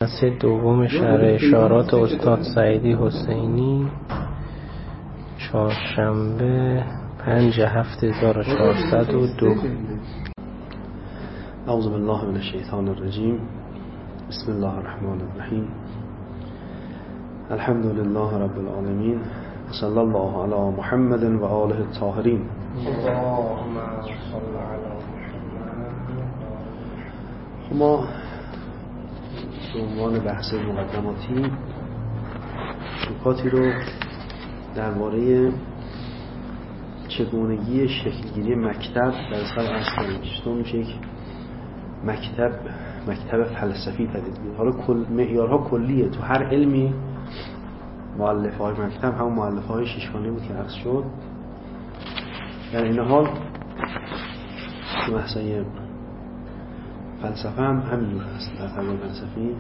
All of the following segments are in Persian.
جلسه دوم شرح اشارات استاد سعیدی حسینی، چهارشنبه 5/7/1402. اعوذ بالله من الشیطان الرجیم. بسم الله الرحمن الرحیم. الحمد لله رب العالمین و صلی الله علی محمد و آله الطاهرین. اللهم صل علی محمد. ما به عنوان بحث مقدماتی نکاتی رو درباره چگونگی شکلگیری مکتب در سال عصر چطور میشه یک مکتب فلسفی پدید بیاد. حالا معیارها کلیه، تو هر علمی مؤلفه‌های مکتب هم مؤلفه‌های شیشگانه بود که عرض شد. در این حال تو بحثای فلسفه هم همینجور هست. در فضای فلسفی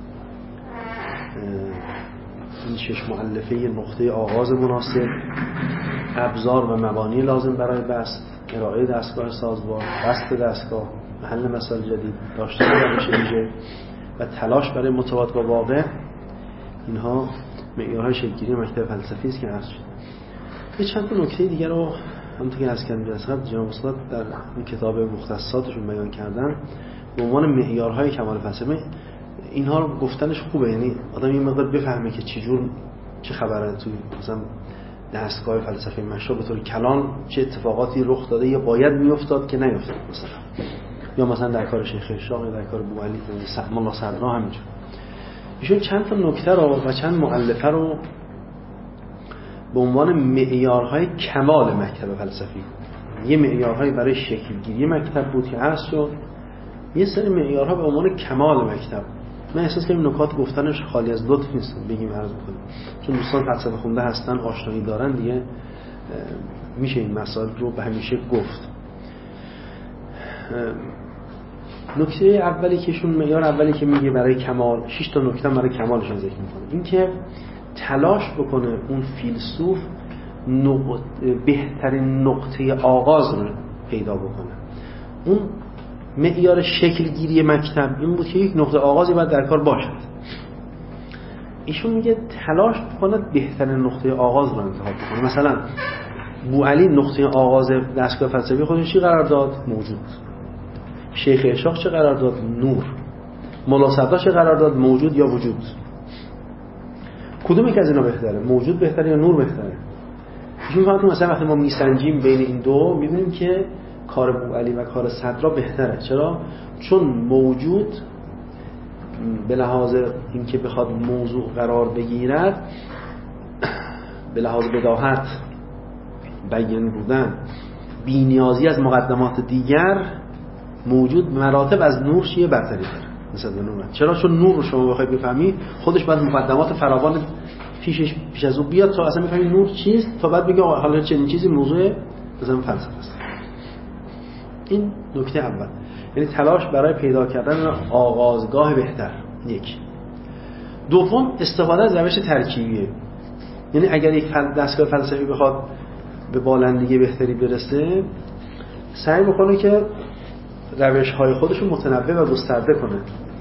این 6 مؤلفه نقطه آغاز مناسب، ابزار و مبانی لازم برای بحث، ارائه دستگاه سازگار، بسط دستگاه، حل مسائل جدید، داشتن روش ویژه و تلاش برای مطابقت با واقع، اینها معیارهای شکل‌گیری مکتب فلسفی است که عرض شد. یه چند تا نکته دیگه رو همونطور که عرض کردم جناب استاد در این کتاب مختصاتشون بیان کردن به عنوان معیارهای کمال فلسفی. اینها رو گفتنش خوبه، یعنی آدم یه مقدار بفهمه که چه خبره توی مثلا دستگاه فلسفه مشا به طور کلان چه اتفاقاتی رخ داده یا باید میافتاد که نیافتاد، یا مثلا در کار شیخ اشراق یا در کار بوعلی مولا صدرا همینجور. ایشون چند تا نکته رو و چند مؤلفه رو به عنوان معیارهای کمال مکتب فلسفی، یه معیارهای برای شکلگیری مکتب بود که عرض شد، یه سری معیارها به عنوان کمال مکتب. من احساس کنم نکات گفتنش خالی از لطف نیست، بگیم عرض بکنیم، چون دوستان فلسفه خونده هستن، آشنایی دارن، دیگه میشه این مسائل رو به همیشه گفت. نکته اولی کهشون، معیار اولی که میگه برای کمال، 6 تا نکته برای کمالش ذکر میکنه، این که تلاش بکنه اون فیلسوف بهترین نقطه آغاز رو پیدا بکنه. اون معیار شکلگیری مکتب این بود که یک نقطه آغازی باید در کار باشد. ایشون میگه تلاش بکنه بهترین نقطه آغاز رو انتخاب بکنه. مثلا بوعلی نقطه آغاز دستگاه فلسفی خودش چی قرار داد؟ موجود. شیخ اشراق چه قرار داد؟ نور. مولا صدرا چه قرار داد؟ موجود یا وجود. کدوم یک از اینا بهتره؟ موجود بهتره یا نور بهتره؟ ایشون میگه مثلا وقتی ما میسنجیم بین این دو میبینیم که کار بوعلی و کار صدرا بهتره. چرا؟ چون موجود به لحاظ اینکه بخواد موضوع قرار بگیرد، به لحاظ بداهت، بیان بودن، بی‌نیازی از مقدمات دیگر، موجود مراتب از نور چیه برتری داره نسبت به نور. چرا؟ چون نور رو شما بخواید بفهمی خودش باید مقدمات فراوان پیش از او بیاد تا اصلا بفهمی نور چیست، تا بعد بگه حالا چنین چیزی موضوع مثلا فلسفه است. این نکته اول، یعنی تلاش برای پیدا کردن آغازگاه بهتر. یک. دوم، استفاده از روش ترکیبیه. یعنی اگر یک دستگاه فلسفی بخواد به بالندگی بهتری برسه، سعی بکنه که روش‌های خودش رو متنوع و گسترده کنه.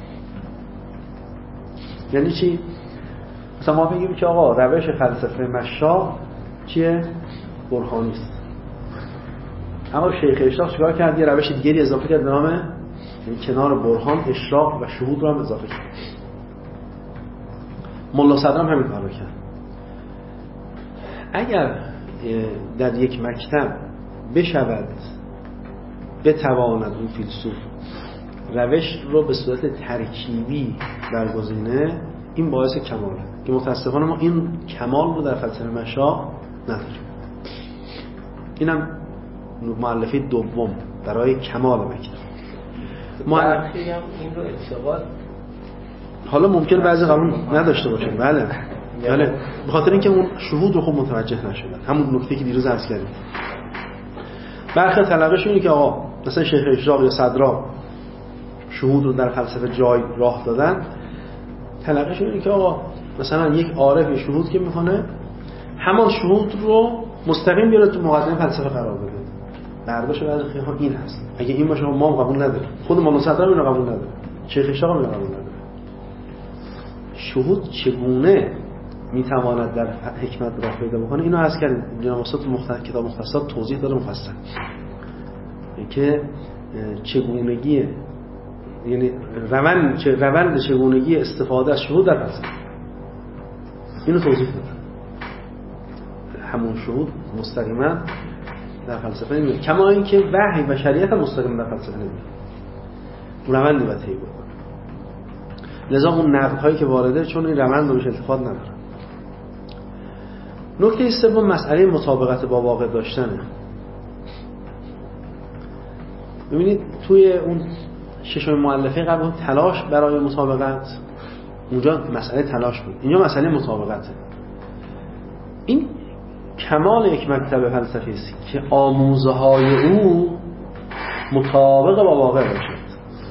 یعنی چی؟ مثلا ما بگیم که آقا روش فلسفه مشا چیه؟ برهانی است. اما شیخ اشراق چیکار کرد؟ یه روش دیگری اضافه کرد به نام، یعنی کنار برهان اشراق و شهود رو هم اضافه کرد. مولا صدرا هم همین کارو کرد. اگر در یک مکتب بتواند اون فیلسوف روش رو به صورت ترکیبی برگزینه، این باعث کماله، که متاسفانه ما این کمال رو در فلسفه مشا نداریم. اینم مؤلفه دوم برای کمال مکتب. برخی هم این رو اعتقاد، حالا ممکن بعضی قبول نداشته باشن، بله، به خاطر اینکه اون شهود رو خوب متوجه نشدن. همون نکته که دیروز عرض کردیم، برخی تلقیشون اینه که آقا مثلا شیخ اشراق یا صدرا شهود رو در فلسفه جای راه دادن، تلقیشون اینه که آقا مثلا یک عارف شهود که میکنه، همان شهود رو مستقیم بیاره تو مقدمه فلسفه قرار بده. برداشت بعضی خیلی این هست، اگه این باشه ما قبول نداریم. خود مولا صدرا اینو قبول نداره، شیخ اشراق اینو قبول نداره. شهود چگونه میتواند در حکمت راه پیدا بکنه، اینو عرض کردیم جناب استاد تو کتاب مختصات توضیح داده مفصل که چگونگی، یعنی روند چگونگی استفاده از شهود در فلسفه، اینو توضیح داده. همون شهود مستقیما در فلسفه نمیاد، کما اینکه وحی و شریعت مستقیما در فلسفه نمیاد، اون روندی باید طی بکنه. لذا اون نقدهایی که وارده چون این روند رو بهش التفات نداره. نکته سوم مسئله مطابقت با واقع داشتنه. ببینید توی اون ششم مؤلفه قبل اون تلاش برای مطابقت، اونجا مسئله تلاش بود، اینجا مسئله مطابقته. این کمال یک مکتب فلسفی است که آموزه های او مطابق با واقع باشد.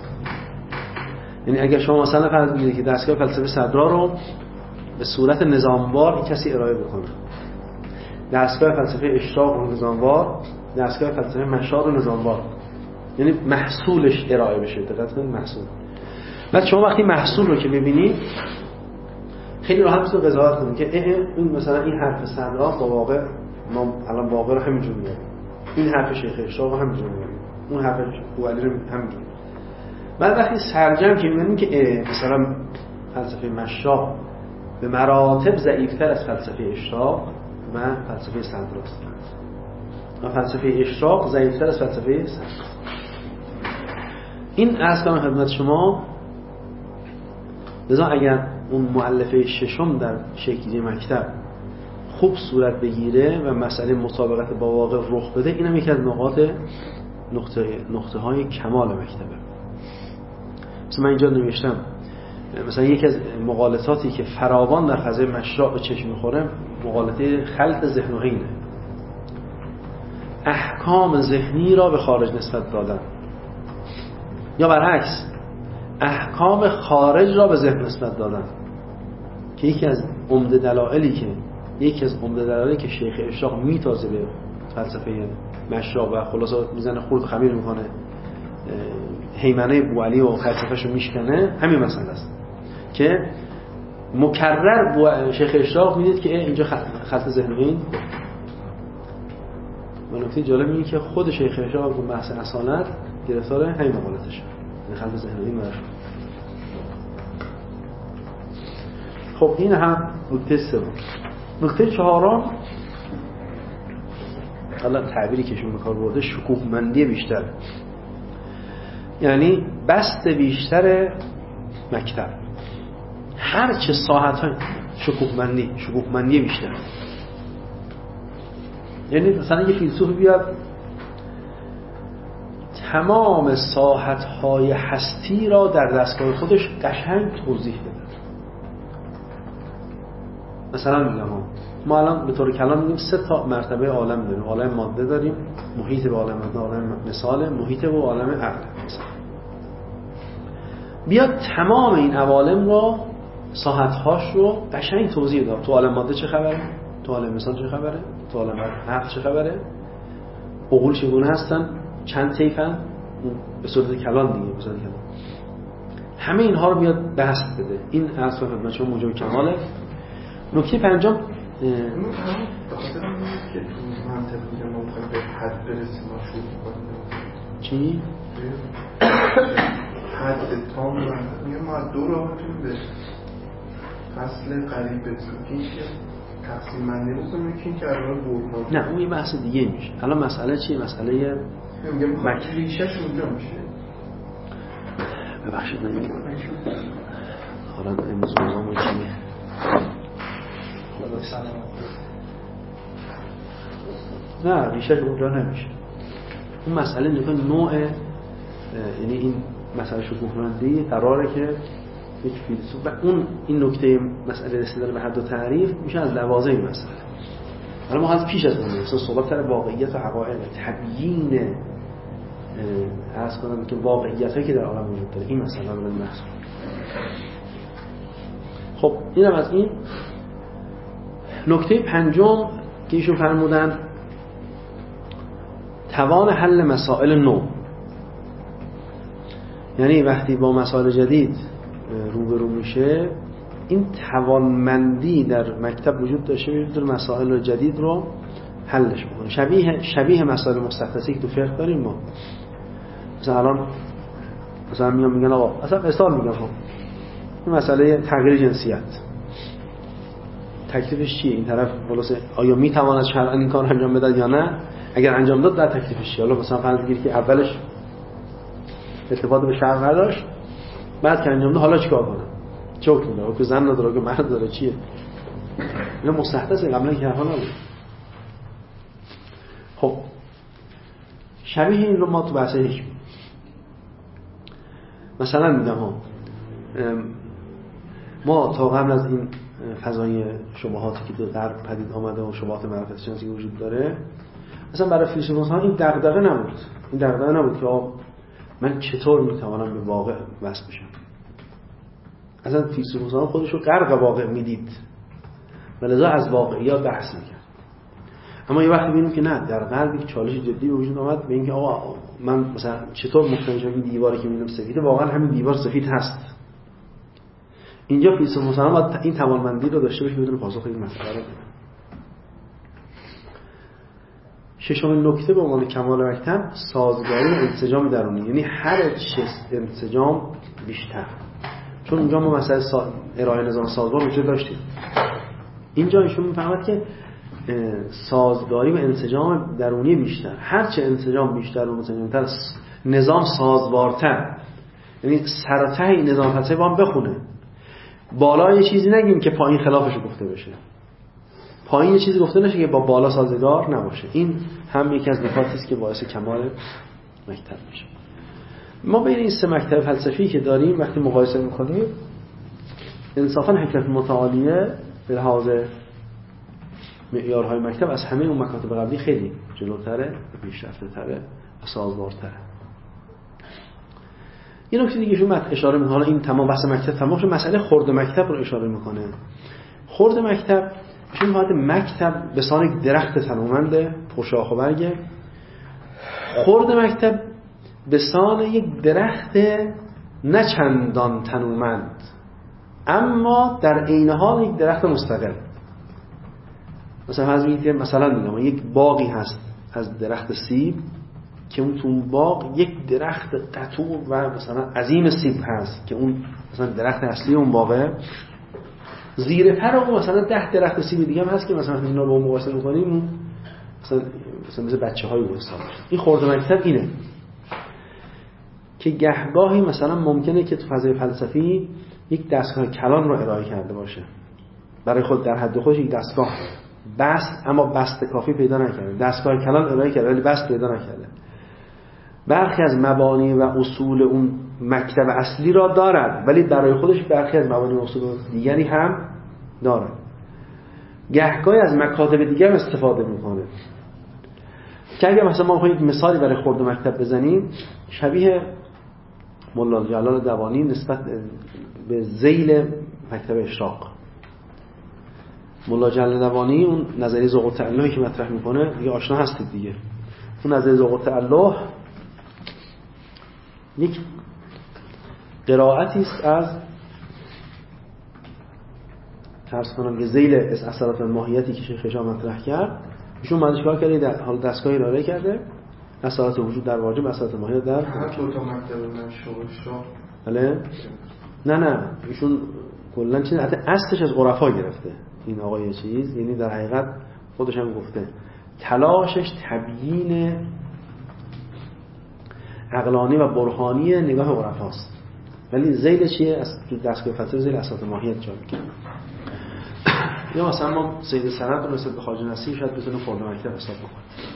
یعنی اگر شما مثلا فرض بگیرید که دستگاه فلسفه صدرا رو به صورت نظاموار کسی ارائه بکنه، دستگاه فلسفه اشراق رو نظاموار، دستگاه فلسفه مشار رو نظاموار، یعنی محصولش ارائه بشه. دقت کنید محصول. بعد شما وقتی محصول رو که ببینید خیلی راحت میتونید قضاوت کنید که این مثلا این حرف صدرا با واقع، ما الان واقع رو همینجوری میگیم، این حرف شیخ اشراق رو همینجوری میگیم، اون حرف بوعلی رو همینجوری. بعد وقتی سرجم که می‌بینیم که مثلا فلسفه مشار به مراتب ضعیف‌تر از فلسفه اشراق و فلسفه صدراست، و فلسفه اشراق ضعیف‌تر از فلسفه صدر. این اصلا خدمت شما. لذا اگر اون مؤلفه ششم در شکلی مکتب خوب صورت بگیره و مسئله مطابقت با واقع رخ بده، اینم یکی از نقطه های کمال مکتبه. مثلا من اینجا نوشتم مثلا یکی از مغالطاتی که فراوان در فضای مشرع به چشم میخوره مغالطه خلط ذهن و عینه، احکام ذهنی را به خارج نسبت دادن، یا برعکس احکام خارج را به ذهن نسبت دادن، که یکی از عمده دلایلی که شیخ اشراق میتازه به فلسفه مشرع و خلاصه میزنه خورد خمیر میکنه، هیمنه بوعلی و فلسفه‌شو میشکنه، همین مسئله است که مکرر شیخ اشراق میدید که اینجا خلط ذهنی. و نکته جالب اینه که خود شیخ اشراق تو بحث اصالت گرفتار همین مقالطه‌شه، این خلط ذهنی براش. خب این هم نکته سوم. نکته چهارم، حالا تعبیری که شما به کار برده، شکوهمندی بیشتر، یعنی بست بیشتر مکتب، هر چه ساحت‌های شکوهمندی بیشتر. یعنی مثلا یه فیلسوف بیاد تمام ساحت‌های هستی را در دستگاه خودش قشنگ توضیح بده. مثلا میگم ما الان به طور کلام میگیم 3 تا مرتبه عالم داریم، عالم ماده داریم، محیط به عالم ماده، عالم مثال، محیط به عالم عقل. بیاد تمام این عوالم رو، ساحت‌هاش رو قشنگ توضیح بده. تو عالم ماده چه خبره؟ تو عالم مثال چه خبره؟ تو عالم عقل چه خبره؟ عقول چگونه هستن؟ چند طیفن؟ به صورت کلام دیگه، به صورت کلام. همه اینها رو بیاد بحث بده. این اصل خدمت شما موجب کماله. نکته پنجم بخاطر که تو منطقه ما میخوایم به حد برسیم ما شروع کنیم. چی؟ حد تام میگم ما از 2 راه میتونیم به فصل قریب برسیم، این که تقسیم بندی بکنیم، یکی این که الان برد. نه اون یه بحث دیگه میشه. الان مسئله چیه؟ مسئله میگم ریشه‌ش اونجا میشه. ببخشید نمیگم حالا امروز موضوعمون چیه؟ نه ریشه‌ش اونجا نمیشه. اون مسئله نوع، یعنی این مسئله شکوهمندی قراره که یک فیلسوف و این نکته مسئله رسیدن به حد و تعریف میشه از لوازم این مسئله. حالا ما از پیش از اون مثلا صحبت در واقعیت و حقایق، تبیین عرض کنم که واقعیتایی که در عالم وجود داره، این مسئله رو بحث کنیم. خب اینم از این. نکته پنجم که ایشون فرمودن توان حل مسائل نو، یعنی وقتی با مسائل جدید روبرو میشه این توانمندی در مکتب وجود داشته میتونه مسائل جدید رو حلش بکنه. شبیه مسائل مستحدثی که تو فقه داریم ما. مثلا الان مثلا میگن آقا اصلا مثال میگم این مسئله تغییر جنسیت تکلیفش چیه؟ این طرف خلاص آیا میتواند شرعاً این کار انجام بده یا نه؟ اگر انجام داد در تکلیفش چیه؟ حالا مثلا فرض بگیرید که اولش ارتباط به شرع نداشت، بعد که انجام داد حالا چیکار کنه؟ چه حکم داره؟ که زن نداره که مرد داره چیه؟ اینا مستحدث قبلا که حالا نبود. خب شبیه این رو ما تو بحث حکم مثلا میگم ما تا قبل از این فضای شبهاتی که در غرب پدید آمده و شبهات معرفت شناسی که وجود داره، مثلا برای فیلسوفان این دغدغه نبود که من چطور میتوانم به واقع وصل بشم. اصلا فیلسوفان خودش رو غرق واقع میدید و لذا از واقعیات بحث میکرد. اما یه وقتی ببینیم که نه، در غرب یک چالش جدی به وجود آمد به اینکه آقا من مثلا چطور مقتنع شم این دیواری که میبینم سفیده واقعا همین دیوار سفید هست. اینجا فیلسوفان باید این توانمندی رو داشته باشه که بتونه پاسخ این مسئله رو بده. ششمین نکته به عنوان کمال مکتب سازگاری و انسجام درونی، یعنی هر انسجام بیشتر، چون اونجا ما مسئله ارائه نظام سازگار وجود داشتیم. اینجا ایشون میفهمد که سازگاری و انسجام درونی بیشتر، هرچه انسجام بیشتر و متنظم‌تر نظام سازوارتر، یعنی سرته این نظام فلسفی با هم بخونه. بالا یه چیزی نگیم که پایین خلافش گفته بشه، پایین یه چیزی گفته نشه که با بالا سازگار نباشه. این هم یکی از نکاتی است که باعث کمال مکتب میشه. ما بین این سه مکتب فلسفی که داریم وقتی مقایسه میکنیم، انصافا حکمت متعالیه به لحاظ معیارهای مکتب از همه اون مکاتب قبلی خیلی جلوتره، پیشرفته‌تره و سازگارتره. یه نکته دیگه شما اشاره میکنه، این تمام بحث مکتب تمام شد، مسئله خرد مکتب رو اشاره میکنه. خرد مکتب چون باید مکتب به سان یک درخت تنومنده پرشاخ و برگه، خرد مکتب به سان یک درخت نه چندان تنومند اما در عین حال یک درخت مستقل. مثلا میگم یک باغی هست از درخت سیب که اون تو باغ یک درخت قطوع و مثلا عظیم سیب هست که اون مثلا درخت اصلی اون باغه، زیر پر اون مثلا 10 درخت سیب دیگه هم هست که مثلا اینا رو مقایسه می‌کنیم مثلا بچه‌های رو حساب میشه. این خرد مکتب اینه که گهگاهی مثلا ممکنه که تو فضای فلسفی یک دستگاه کلان رو ارائه کرده باشه برای خود، در حد خودش یک دستگاه بست، اما بست کافی پیدا نکرده. دستگاه کلان ارائه کرده ولی بست پیدا نکرده. برخی از مبانی و اصول اون مکتب اصلی را دارد ولی برای خودش برخی از مبانی و اصول دیگری هم دارد. گهگاهی از مکاتب دیگر استفاده میکنه که اگر مثلا ما بخوایم یک مثالی برای خرد مکتب بزنیم، شبیه مولا جلال دوانی نسبت به ذیل مکتب اشراق. مولا جلال دوانی اون نظریه ذوق التأله که مطرح میکنه دیگه آشنا هستید دیگه. اون نظریه ذوق التأله یک قرائتی است از فرض کنم که ذیل اثرات ماهیتی که شیخ هشام مطرح کرد، ایشون بعدش کار کرده در حال دستگاهی ارائه کرده اثرات وجود در واجب، اثرات ماهیت در هر دو تا مکتب مشهور. بله نه ایشون کلا چیز حتی اصلش از عرفا گرفته این آقای چیز، یعنی در حقیقت خودش هم گفته تلاشش تبیین عقلانی و برهانی نگاه عرفاست، ولی ذیل چیه؟ از دستگاه فلسفه ذیل اثرات ماهیت جا میکنه. یا مثلا ما سید سند رو نسبت به خواجه نصیر شاید بتونه خرد مکتب حساب بکنیم.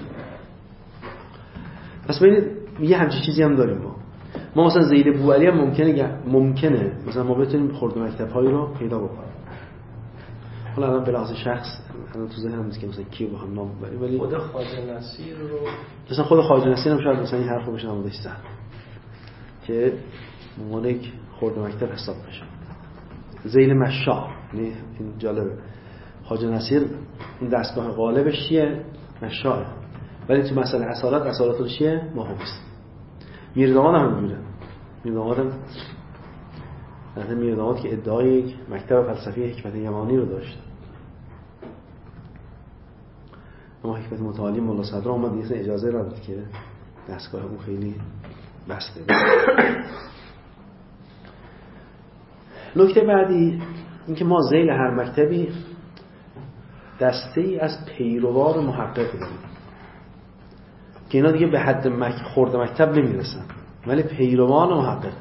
پس ببینید یه همچین چیزی هم داریم ما مثلا ذیل بوعلی هم ممکنه مثلا ما بتونیم خرد مکتب‌هایی رو پیدا بکنیم. حالا الان به لحاظ شخص الان تو ذهنم نیست که مثلا کی با هم نام ببریم، ولی خود خواجه نصیر رو مثلا خود خواجه نصیر هم شاید مثلا این حرفو بشه نمودش زد که مونیک خرد مکتب حساب بشه. ذیل مشاع، یعنی این جالبه، خواجه نصیر اون دستگاه غالبش چیه؟ مشاعه، ولی تو مسئله اصالت چیه؟ ماهویست. میرداماد هم میگه، میرداماد هم در میرداماد که ادعای یک مکتب فلسفی حکمت یمانی رو داشت. اما حکمت متعالی ملا صدرا اومد دیگه اجازه نداد که دستگاه اون خیلی بسته. نکته بعدی اینکه ما ذیل هر مکتبی دسته‌ای از پیروان محقق داریم که اینا دیگه به حد خرد مکتب نمیرسن، ولی پیروان محقق.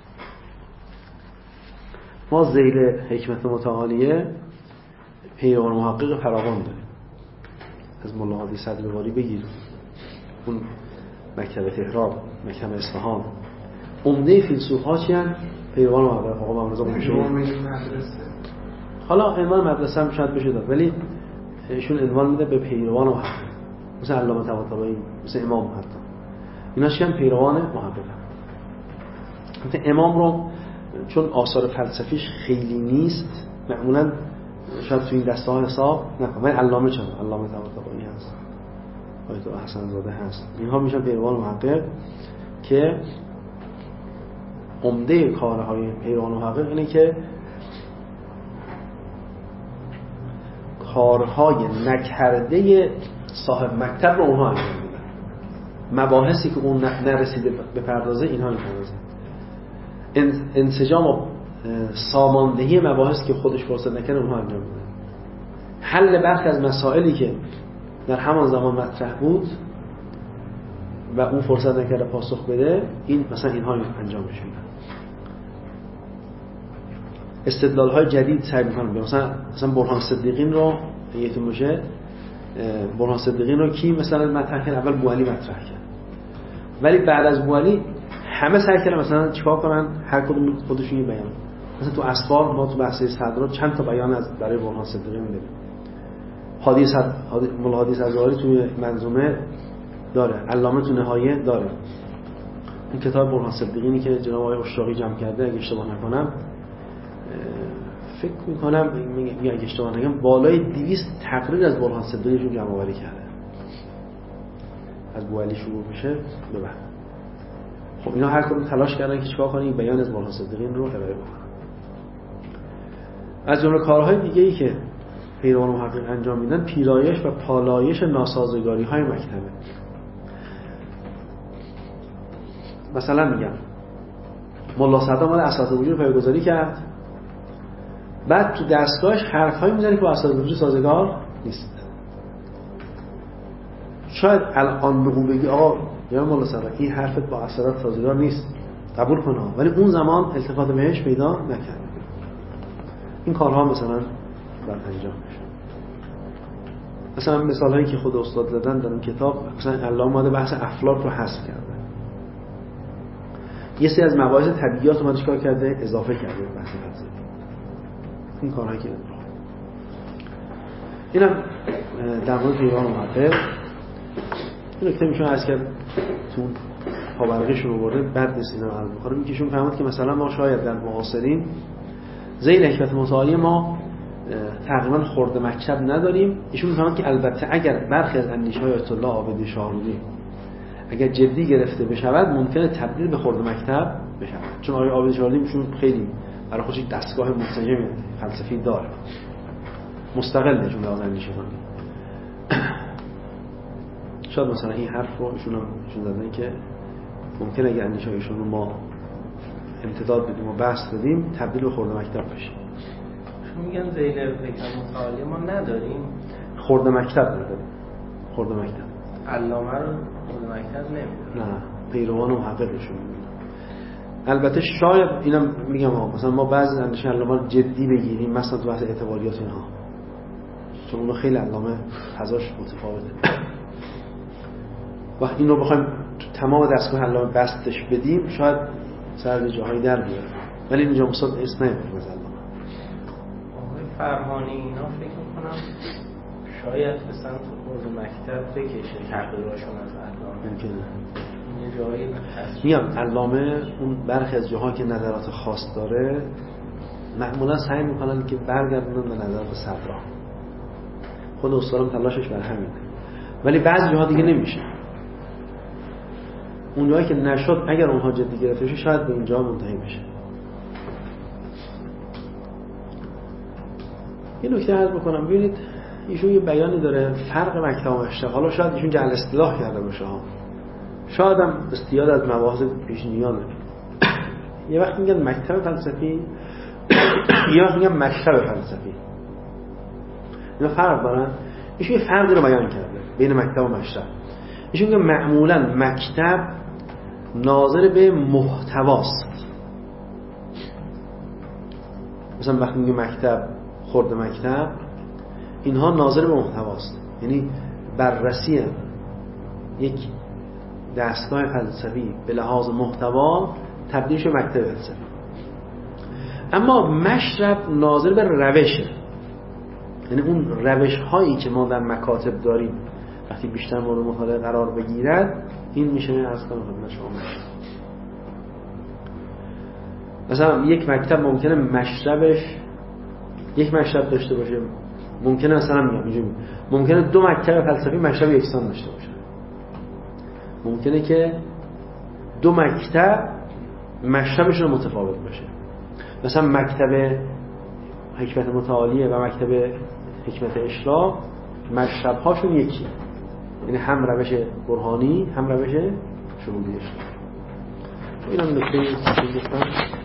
ما ذیل حکمت متعالیه پیروان محقق فراوان داریم. از مولا هادی صدرواری بگیر، اون مکتب تهران، مکتب اصفهان، عمده فیلسوف‌ها چیان؟ پیروان محقق. آقا محمد رضا قمشهری حالا عنوان مدرسه هم شاید بشه داد، ولی ایشون عنوان میده به پیروان محقق، مثل علامه طباطبایی، مثل امام حتی. اینا چیان؟ پیروان محقق. مثل امام رو چون آثار فلسفیش خیلی نیست معمولا شاید تو این دسته ها حساب نکنم، ولی علامه چند، علامه طباطبایی هست، آیت حسن زاده هست، اینها میشن پیروان محقق که عمده کارهای پیروان محقق اینه که کارهای نکرده صاحب مکتب رو اونها انجام میدن، مباحثی که اون نرسیده به پردازه اینها میپردازن، انسجام و ساماندهی مباحثی که خودش فرصت نکنه اونها انجام میدن، حل برخی از مسائلی که در همان زمان مطرح بود و اون فرصت نکرده پاسخ بده، این مثلا اینها انجامش میدن. استدلال های جدید سعی میکنن، مثلا برهان صدیقین رو یادتون باشه، برهان صدیقین رو کی مثلا مطرح کرد؟ اول بوعلی مطرح کرد، ولی بعد از بوعلی همه سعی کردن مثلا چیکار کنن؟ هر کدوم خودشون یه بیان. مثلا تو اسفار ما تو بحث صدر چند تا بیان از برای برهان صدیقین می‌بینیم. مولا هادی صدرایی توی منظومه داره، علامه تو نهایه داره. این کتاب برهان صدیقینی که جناب آقای اشراقی جمع کرده، اگه اشتباه نکنم فکر میکنم اگه اشتباه نگم بالای 200 تقریر از برهان صدیقیشون جمع آوری کرده. از بوعلی شروع میشه به بعد. خب اینا هر کدوم تلاش کردن که چیکار کنن؟ این بیان از برهان صدیقین رو ارائه کنن. از جمله کارهای دیگه ای که پیروان محقق انجام میدن، پیرایش و پالایش ناسازگاری های مکتبه. مثلا میگم ملا صدرا مال اساتید وجود پایه‌گذاری کرد، بعد تو دستگاهش حرفایی میزنه که با اساتید وجود سازگار نیست. شاید الان به اون بگی آقا یا ملا صدرا این حرفت با اساتید سازگار نیست، قبول کنه، ولی اون زمان التفات بهش پیدا نکرد. این کارها مثلا باید انجام بشه. مثلا مثال هایی که خود استاد زدن در اون کتاب، مثلا علامه اومده بحث افلاک رو حذف کرده، یه سری از مباحث طبیعیات اومده چیکار کرده؟ اضافه کرده به بحث فلسفی. این کارهایی که اینم در مورد پیروان محقق. این نکته میشه عرض کرد تو پاورقیش رو برده، بعد نیست اینا رو عرض بخورم. این کهشون فهمد که مثلا ما شاید در معاصرین ذیل حکمت متعالی ما تقریبا خرد مکتب نداریم. ایشون میفهمن که البته اگر برخی از اندیشه‌های آیت الله عابدی شاهرودی اگر جدی گرفته بشود ممکنه تبدیل به خرد مکتب بشود، چون آقای عابدی شاهرودی ایشون خیلی برای خودش دستگاه منسجم فلسفی داره، مستقله چون از اندیشه کنه. شاید مثلا این حرف رو ایشون زدن که ممکنه اگر اندیشه‌هایشون رو ما امتداد بدیم و بحث بدیم تبدیل به خرد مکتب بشه. میگن ذیل حکمت متعالی ما نداریم، خرد مکتب نداریم. خرد مکتب علامه رو خرد مکتب نمیدونم، نه پیروان و محققشون میدونم. البته شاید اینم میگم مثلا ما بعضی اندیشه علامه رو جدی بگیریم، مثلا تو بحث اعتباریات اینها، چون اونو خیلی علامه فضاش متفاوته و این رو بخوایم تو تمام دستگاه علامه بستش بدیم شاید سر جاهایی در بیاره، ولی اینجا مصاد اسم نمیبریم از علامه. آقای فرهانی اینا فکر میکنم شاید مثلا تو خود مکتب بکشه تقریراشون از علامه، ممکنه یه جایی میگم علامه اون برخی از جاها که نظرات خاص داره معمولا سعی میکنن که برگردونن به نظرات صدرا. خود استادم تلاشش بر همینه، ولی بعضی جاها دیگه نمیشه. اون جایی که نشد اگر اونها جدی گرفته بشه شاید به اینجا منتهی بشه. یه نکته عرض بکنم. ببینید ایشون یه بیانی داره فرق مکتب و مشرب. حالا شاید ایشون جعل اصطلاح کرده باشه ها، شاید هم استیاد از مباحث پیشینیانه. یه وقت میگن مکتب فلسفی، یه وقت میگن مکتب فلسفی. اینا فرق دارن. ایشون یه فرقی رو بیان کرده بین مکتب و مشرب. ایشون میگه معمولا مکتب ناظر به محتواست. مثلا وقتی میگه مکتب، خرد مکتب، اینها ناظر به محتواست، یعنی بررسی یک دستگاه فلسفی به لحاظ محتوا تبدیل شده مکتب فلسفی. اما مشرب ناظر به روشه، یعنی اون روش هایی که ما در مکاتب داریم وقتی بیشتر مورد مطالعه قرار بگیرد، این میشه از کنم خدمت شما. مثلا یک مکتب ممکنه مشربش یک مشرب داشته باشه، ممکنه مثلا میگم اینجوری، ممکنه دو مکتب فلسفی مشرب یکسان داشته باشه، ممکنه که دو مکتب مشربشون متفاوت باشه. مثلا مکتب حکمت متعالیه و مکتب حکمت اشراق مشرب‌هاشون یکیه، یعنی هم روش برهانی هم روش شهودی اشراق. این هم نکته گفتم.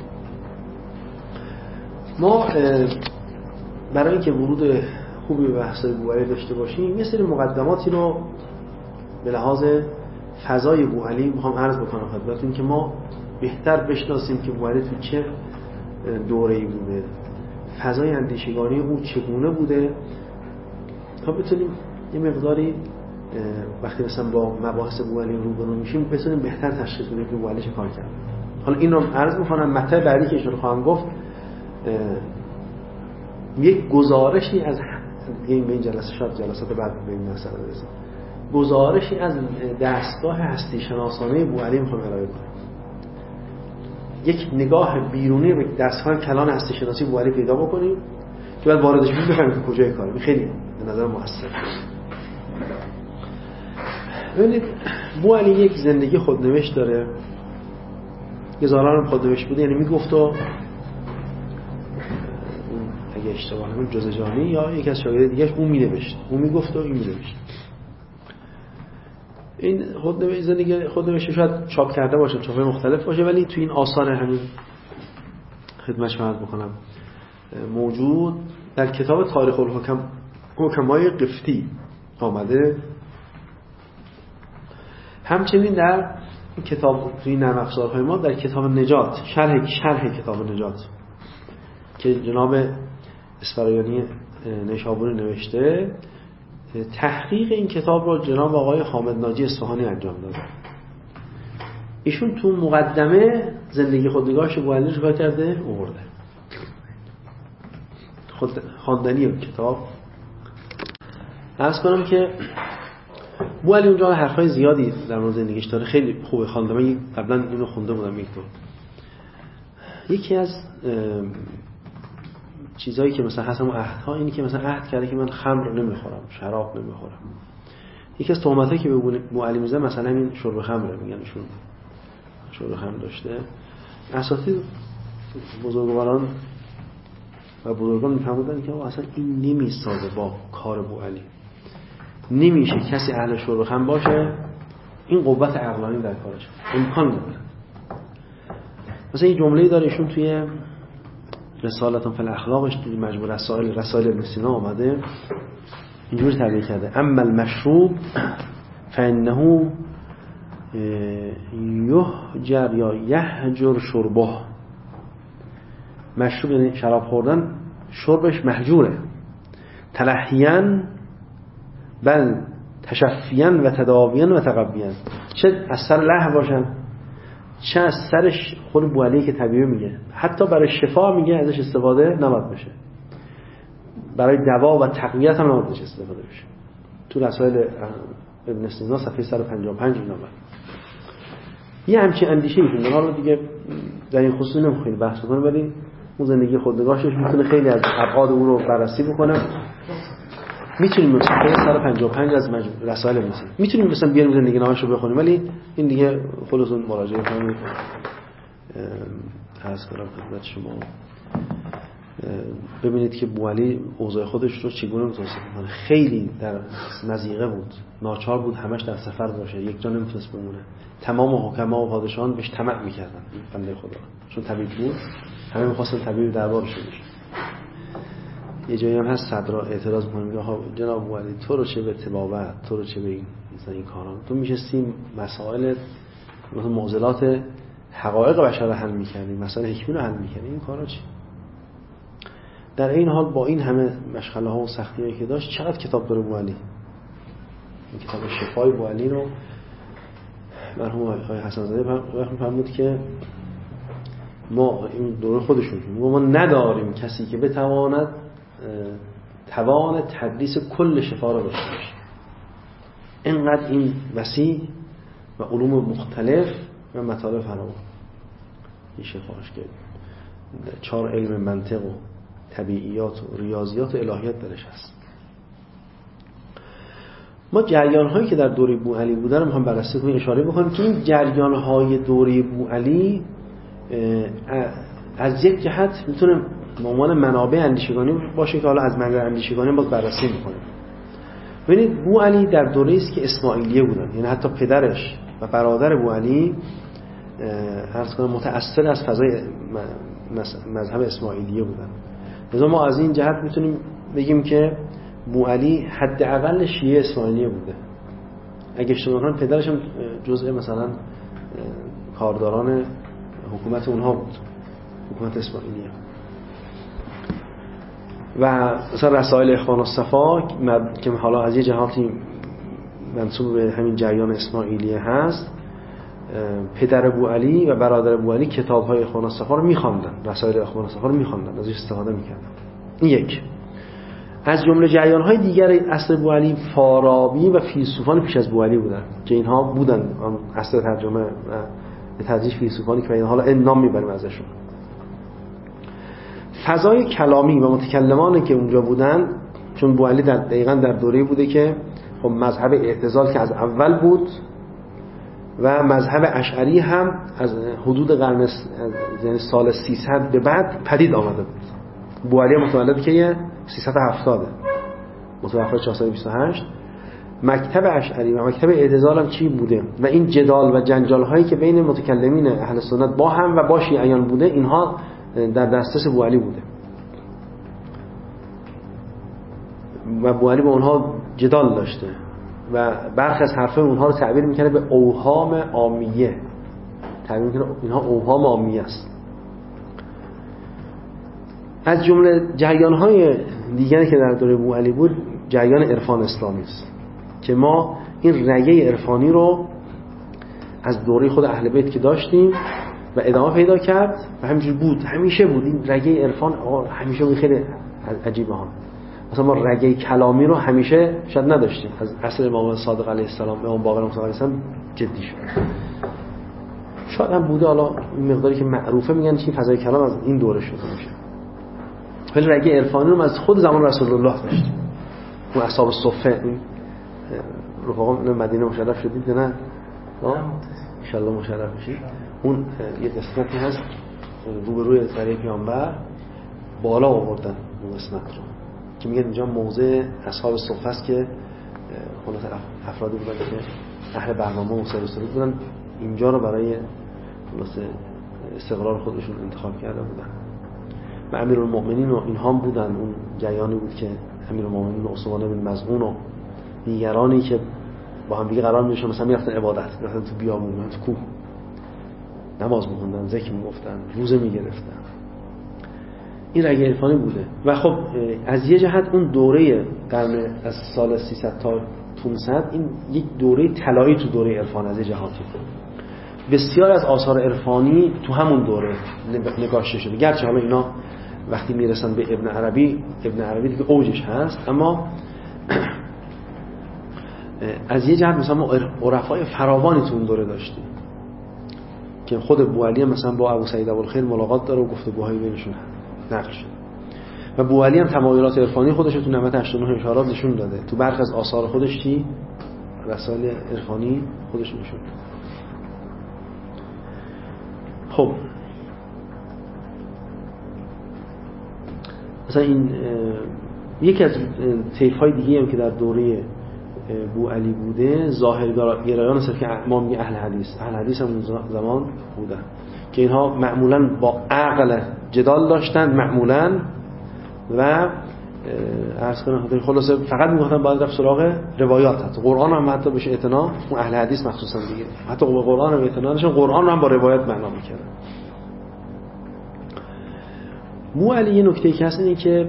ما برای اینکه ورود خوبی به بحث‌های بوعلی داشته باشیم، یه سری مقدماتی رو به لحاظ فضای بوعلی میخوام عرض بکنم خدمتتون که ما بهتر بشناسیم که بوعلی تو چه دوره‌ای بوده، فضای اندیشگانی او چگونه بوده، تا بتونیم یه مقداری وقتی مثلا با مباحث بوعلی روبرو میشیم بتونیم بهتر تشخیص بدیم که بوعلی چه کار کرده. حالا این رو عرض میکنم. مطلب بعدی که اشاره خواهم گفت یک گزارشی از این جلسه، شاید جلسات بعد به این مسئله برسیم، گزارشی از دستگاه هستی شناسانه بوعلی میخوام ارائه کنم. یک نگاه بیرونی به دستگاه کلان هستی شناسی بوعلی پیدا بکنیم که بعد واردش بشیم بفهمیم که کجای کاره. این خیلی به نظر مؤثر. ببینید بوعلی یک زندگی خودنوشت داره، یه زاران خودنوشت بوده، یعنی میگفت و اگه اشتباه نکنم جزجانی یا یک از شاگرد دیگه‌اش اون می‌نوشت، اون میگفت و این می‌نوشت. این زندگی خودنوشته شاید چاپ کرده باشه، چاپ‌های مختلف باشه، ولی تو این آثار همین خدمتش عرض بکنم موجود در کتاب تاریخ الحکمای قفطی آمده. همچنین در کتاب توی نرم افزارهای ما در کتاب نجات، شرح کتاب نجات که جناب اسفرایانی نیشابوری نوشته، تحقیق این کتاب رو جناب آقای حامد ناجی اصفهانی انجام داده. ایشون تو مقدمه زندگی خودنگاهش بوعلی رو کرده آورده. خود خواندنی اون کتاب عرض کنم که بوعلی اونجا حرفای زیادی در مورد زندگیش داره، خیلی خوبه خوانده. من قبلا اینو خونده بودم یک دو. یکی از چیزایی که مثلا حسن و عهدها اینی که مثلا عهد کرده که من خمر نمیخورم، شراب نمیخورم. یکی از تهمتایی که به بوعلی میزنن مثلا همین شرب خمره، میگن ایشون شرب خمر داشته. اساتید بزرگواران و بزرگان میفهمودن که اصلا این نمیسازه با کار بوعلی، نمیشه کسی اهل شرب خمر باشه این قوت عقلانی در کارش امکان نداره. مثلا این جمله‌ای داره ایشون توی رسالتون فی الاخلاقش توی مجموع رسائل ابن سینا آمده، اینجوری تعبیر کرده: اما المشروب فانه یهجر یا یهجر شربه. مشروب یعنی شراب خوردن، شربش محجوره. تلحیاً بل تشفیاً و تداویاً و تقویاً. چه از سر لح باشن چه از سرش. خود بوعلی که طبیعی میگه حتی برای شفا میگه ازش استفاده نباید بشه، برای دوا و تقویت هم نباید استفاده بشه. تو رسائل ابن سینا صفحه 155 اینا بود. یه همچین اندیشه ایشون. حالا دیگه در این خصوص نمیخوام بحث کنم، ولی اون زندگی خودنگاهش میتونه خیلی از ابعاد اون رو بررسی بکنه. میتونیم صفحه 155 از رسائل ابن سینا میتونیم مثلا بیاریم زندگی نامش رو بخونیم، ولی این دیگه خودتون مراجعه کنید. عرض کنم خدمت شما ببینید که بوعلی اوضاع خودش رو چگونه توصیف میکنه. خیلی در مضیقه بود، ناچار بود همش در سفر باشه، یک جا نمیتونست بمونه. تمام حکما و پادشاهان بهش طمع میکردن بنده خدا، چون طبیب بود، همه میخواستن طبیب دربارش بشه. یه جایی هم هست صدرا اعتراض میکنه، میگه جناب بوعلی تو رو چه به طبابت، تو رو چه به این کارا، تو میشستی مسائل مثلا معضلات حقایق بشر رو حل میکردی، مسائل حکمی رو حل میکردی، این کارا چی؟ در این حال با این همه مشغله ها و سختی‌هایی که داشت چقدر کتاب داره بوعلی. این کتاب شفای بوعلی رو مرحوم آقای حسن زاده فرمود که ما این دوره خودشون ما نداریم کسی که بتواند توان تدریس کل شفا را داشته باشه. اینقدر این وسیع و علوم مختلف و مطالب فراوان این شفاش که 4 علم منطق و طبیعیات و ریاضیات و الهیات درش هست. ما جریان‌هایی که در دوره بوعلی بودن رو هم بررسی کنیم، اشاره بکنیم که این جریان‌های دوره بوعلی از یک جهت میتونه به عنوان منابع اندیشگانی باشه که حالا از منابع اندیشگانی باز بررسی می‌کنیم. ببینید بوعلی در دوره‌ای است که اسماعیلیه بودن، یعنی حتی پدرش و برادر بوعلی عرض کنم متأثر از فضای مذهب اسماعیلیه بودن. لذا ما از این جهت میتونیم بگیم که بوعلی حداقل شیعه اسماعیلیه بوده. اگه اشتباه نکنم پدرش هم جزء مثلا کارداران حکومت اونها بود، حکومت اسماعیلیه. و مثلا رسائل اخوان الصفا که حالا از یه جهاتی منسوب به همین جریان اسماعیلیه هست، پدر بوعلی و برادر بوعلی کتاب‌های اخوان الصفا رو می‌خواندن، رسائل اخوان الصفا رو می‌خواندن، ازش استفاده می‌کردن. این یک. از جمله جریان‌های دیگر عصر بوعلی فارابی و فیلسوفان پیش از بوعلی بودن که اینها بودن عصر ترجمه و به تدریج فیلسوفانی که حالا نام می‌بریم ازشون. فضای کلامی و متکلمانی که اونجا بودن، چون بوعلی دقیقاً در دوره‌ای بوده که خب مذهب اعتزال که از اول بود و مذهب اشعری هم از حدود قرن یعنی سال 300 به بعد پدید آمده بود. بوعلی متولد که 370 متوفی 428. مکتب اشعری و مکتب اعتزال هم چی بوده و این جدال و جنجال هایی که بین متکلمین اهل سنت با هم و با شیعیان بوده، اینها در دسترس بوعلی بوده و بوعلی با اونها جدال داشته و برخی از حرفای اونها رو تعبیر میکنه به اوهام عامیه، تعبیر میکنه اینها اوهام عامیه است. از جمله جریان‌های دیگری که در دوره بوعلی بود جریان عرفان اسلامی است که ما این رگه عرفانی رو از دوره خود اهل بیت که داشتیم و ادامه پیدا کرد و همینجور بود، همیشه بود. این رگه عرفان همیشه بود. خیلی عجیبه ها. مثلا ما رگه کلامی رو همیشه شاید نداشتیم، از عصر امام صادق علیه السلام، امام باقر علیه السلام جدی شد. شاید هم بوده، حالا این مقداری که معروفه میگن که فضای کلام از این دوره شده میشه. ولی رگه عرفانی رو از خود زمان رسول الله داشتیم. اون اصحاب صفه، این رفقا مدینه مشرف شدید نه؟ ان شاء الله مشرف بشید. اون یه قسمتی هست روبروی سریع پیامبر بالا آوردن اون قسمت رو که میگن اینجا موضع اصحاب صفه است که خلاص افرادی بودن که اهل برنامه و سلسله بودن، اینجا رو برای خلاص استقرار خودشون انتخاب کرده بودن. و امیرالمؤمنین و اینها هم بودن. اون جریانی بود که امیرالمؤمنین عثمان بن مظعون و دیگرانی که با هم دیگه قرار می‌ذاشتن مثلا میرفتن عبادت، میرفتن تو بیابون، تو کوه نماز می‌خوندن، ذکر می‌گفتن، روزه می‌گرفتن. این رگه عرفانی بوده. و خب از یه جهت اون دوره قرن از سال 300 تا 500 این یک دوره طلایی تو دوره عرفان از یه جهاتی. بسیار از آثار عرفانی تو همون دوره نگاشته شده، گرچه حالا اینا وقتی میرسن به ابن عربی دیگه اوجش هست، اما از یه جهت مثلا ما عرفای فراوانی تو اون دوره داشتیم که خود بوعلی مثلا با ابو سعید ابوالخیر ملاقات داره و گفتگوهای بینشون نقل شده و بوعلی هم تمایلات عرفانی خودش رو تو نمط 89 اشارات نشون داده. تو برخی از آثار خودش چی رسائل عرفانی خودش نشون داده. خب مثلا این یکی از طیف‌های دیگه هم که در دوره بوعلی بوده ظاهرگرایان هستند که ما میگه اهل حدیث هم اون زمان بودن که اینها معمولاً با عقل جدال داشتند معمولاً و عرض کنم خلاصه فقط میگفتن باید رفت سراغ روایات. حتی قرآن هم حتی بهش اعتنا، اون اهل حدیث مخصوصا دیگه حتی به قرآن هم اعتنا داشتن، قرآن هم با روایت معنا میکردن. بوعلی یه نکته که هست اینه که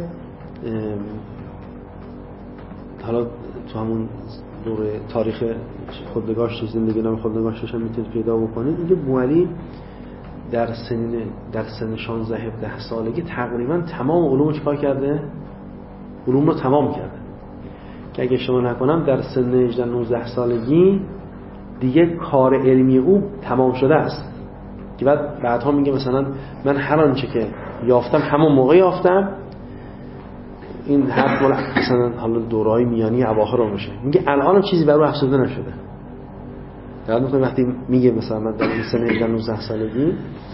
حالا تو همون دوره تاریخ خودنگاش زندگی نام خودنگاشش هم میتونید پیدا بکنید. میگه بوعلی در سن 16 17 سالگی تقریبا تمام علومو چیکار کرده؟ علوم رو تمام کرده که اگه اشتباه نکنم در سن 18 19 سالگی دیگه کار علمی او تمام شده است که بعدها میگه مثلا من هر آنچه که یافتم همون موقع یافتم. این حرف مثلا حالا دوره‌های میانی اواخر رو میشه، میگه الان چیزی برای افسوده نشده. وقتی میگه مثلا من در سن 18 19 سالگی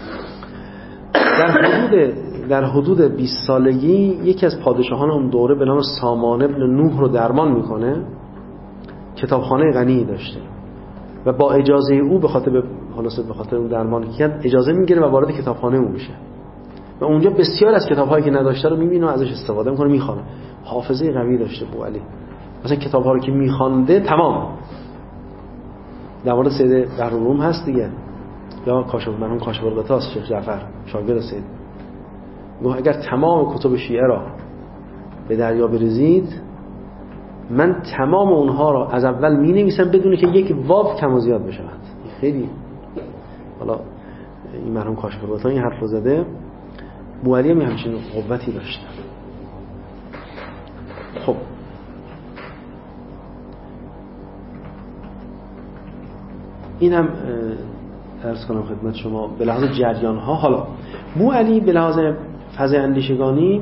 در حدود 20 سالگی یکی از پادشاهان اون دوره به نام سامان ابن نوح رو درمان میکنه. کتابخانه غنی داشته و با اجازه او به خاطر اون درمان که کرد اجازه میگیره و وارد کتابخانه او میشه و اونجا بسیار از کتاب‌هایی که نداشته رو میبینه و ازش استفاده میکنه، میخونه. حافظه قوی داشته بوعلی، مثلا کتاب‌ها رو که میخونده تمام. در مورد سید بحرالعلوم هست دیگه، یا کاشف الغطاس شیخ جعفر شاگرد سید، گفت اگر تمام کتب شیعه را به دریا بریزید من تمام اونها را از اول می نویسم بدون که یک واو کم و زیاد بشود. خیلی حالا این مرحوم کاشف الغطاس این حرف رو زده. بوعلی هم همچین قوتی داشته. خب این هم عرض کنم خدمت شما به لحاظ جریان ها. حالا بوعلی به لحاظ فضای اندیشگانی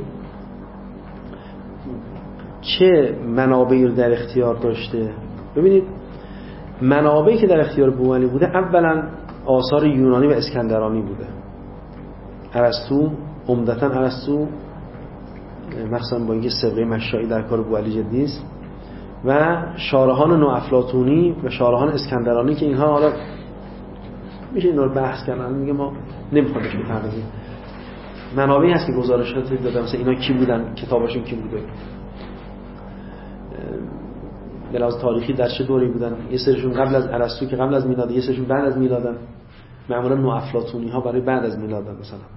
چه منابعی رو در اختیار داشته؟ ببینید منابعی که در اختیار بوعلی بوده اولا آثار یونانی و اسکندرانی بوده. ارسطو، عمدتاً ارسطو، مثلا با اینکه سبقه مشائی در کار بوعلی جدی است، و شارحان نوافلاطونی و شارحان اسکندرانی که اینها حالا میشه اینا رو بحث کردن، میگه ما نمیخوام بهش بپردازیم. منابعی هست که گزارشات دادن مثلا اینا کی بودن، کتاباشون کی بوده، به لحاظ تاریخی در چه دوری بودن. یه سریشون قبل از ارسطو که قبل از میلاد، یه سریشون بعد از میلادن. معمولا نوافلاطونی ها برای بعد از میلادن.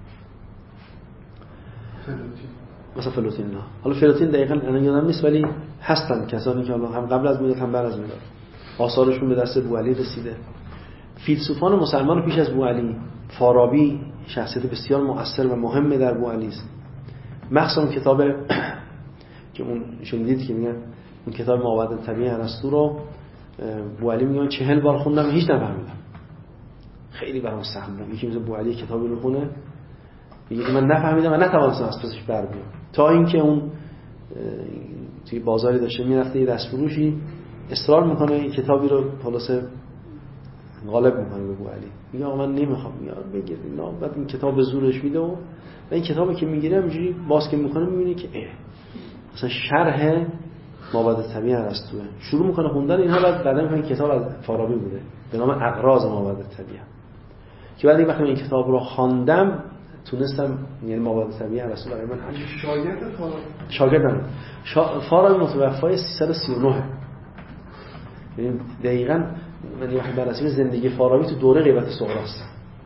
مثلا فلوتین نه. حالا فلوتین دقیقاً الان یادم نیست ولی هستن کسانی که حالا هم قبل از میلاد هم بعد از میلاد آثارشون به دست بوعلی رسیده. فیلسوفان مسلمان پیش از بوعلی، فارابی شخصیت بسیار مؤثر و مهمه در بوعلی است. مخصوصا کتاب که اون شنیدید که میگن اون کتاب مابعد طبیعی ارسطو رو بوعلی میگه 40 بار خوندم هیچ نفهمیدم. خیلی برام سخت بود. یکی مثل بوعلی کتابی رو خونه میگه من نفهمیدم و نتوانستم از پسش بر بیام، تا اینکه اون توی بازاری داشته میرفته یه دستفروشی اصرار میکنه این کتابی رو خلاصه غالب میکنه به بوعلی، میگه آقا من نمیخوام، میگه بگیر اینا. بعد این کتاب به زورش میده و این کتابی که میگیره همینجوری باز که میکنه میبینه که مثلا شرح مابعد طبیعی ارسطو شروع میکنه خوندن اینها. بعد این کتاب از فارابی بوده به نام اغراض مابعد طبیعی که بعد وقتی این کتاب رو خواندم تونستم، یعنی مابعد طبیعی ارسطو برای من شاگردم. فارابی متوفای 339 یعنی دقیقاً من یه وقت بررسی زندگی فارابی تو دوره غیبت صغرا است.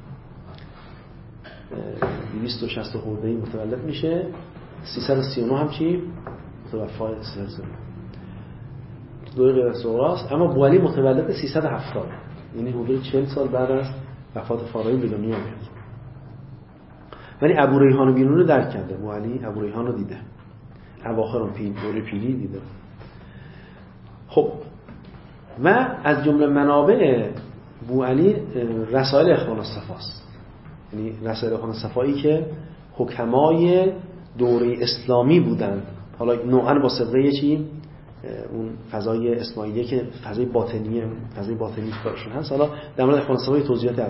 260 خورده‌ای متولد میشه، 339 هم چی متوفای 339 تو دوره غیبت صغرا است. اما بوعلی متولد 370 یعنی حدود 40 سال بعد از وفات فارابی به دنیا میاد. ولی ابو ریحان بیرون رو درک کرده. بوعلی ابو ریحان رو دیده، اواخر اون دوره پیری دیده. خب و از جمله منابع بوعلی رسائل اخوان الصفا است، یعنی رسائل اخوان الصفایی که حکمای دوره اسلامی بودند، حالا نوعاً با سابقه چی اون فضای اسماعیلیه که فضای باطنی کارشون هست. حالا در مورد اخوان الصفا توضیحات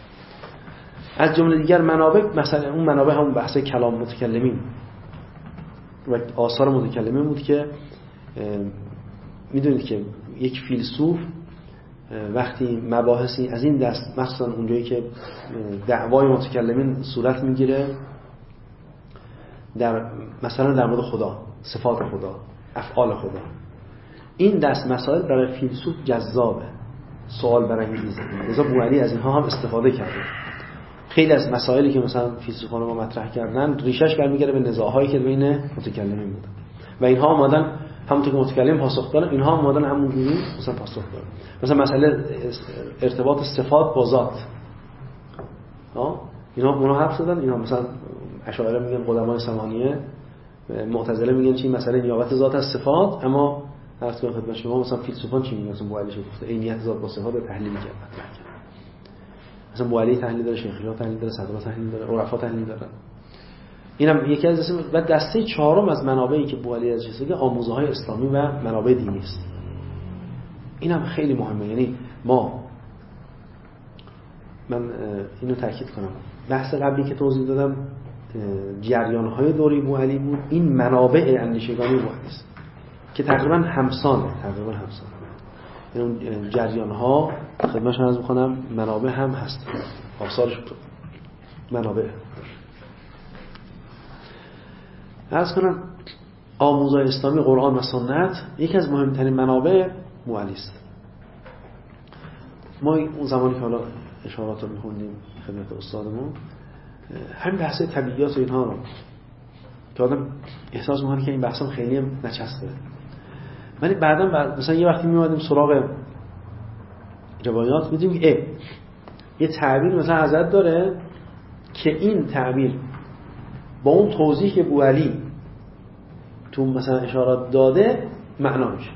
از جمله دیگر منابع، مثلا اون منابع همون بحث کلام متکلمین و آثار متکلمین بود که میدونید که یک فیلسوف وقتی مباحثی از این دست، مثلا اونجایی که دعوای متکلمین صورت میگیره مثلا در مورد خدا، صفات خدا، افعال خدا، این دست مسائل برای فیلسوف جذابه، سوال برانگیزه. لذا بوعلی از اینها هم استفاده کرده. خیلی از مسائلی که مثلا فیلسوفان ما مطرح کردن ریشش برمیگره به نزاع‌هایی که بین متکلمین بوده و اینها اومدن همونطور که متکلم پاسخ دادن، اینها اومدن همونجوری مثلا پاسخ دادن. مثلا مسئله ارتباط صفات با ذات، اینا حرف زدن. اینا مثلا اشاعره میگن قدمای ثمانیه، معتزله میگن چی مسئله نیابت ذات از صفات، اما عرض کنم خدمت شما مثلا فیلسوفان چی میگن؟ مثلا بوعلی چه گفته؟ عینیت ذات با صفات رو تحلیل کرد. مثلا بوعلی تحلیل داره، شیخ‌الله تحلیل داره، صدرا تحلیل داره، عرفا تحلیل داره. اینم یکی از و دسته چهارم از منابعی که بوعلی از چیزی که آموزه‌های اسلامی و منابع دینی است. اینم خیلی مهمه. یعنی من اینو تاکید کنم، بحث قبلی که توضیح دادم جریان‌های دوره بوعلی بود، این منابع اندیشگانی بوعلی است که تقریبا همسانه. این جریان‌ها خدمتشون عرض می‌کنم منابع هم هست، آثارش منابع. عرض کنم آموزهای اسلامی قرآن و سنت یکی از مهمترین منابع بوعلی است. ما اون زمانی که حالا اشارات رو می‌خوندیم خدمت استادمون، همین بحث طبیعیات و اینها رو که آدم احساس می‌کنه که این بحثا خیلی هم نچسبه، ولی بعداً مثلا یه وقتی می‌اومدیم سراغ روایات می‌دیدیم که یه تعبیر مثلا حضرت داره که این تعبیر با اون توضیح که بوعلی تو مثلا اشارات داده معنا میشه.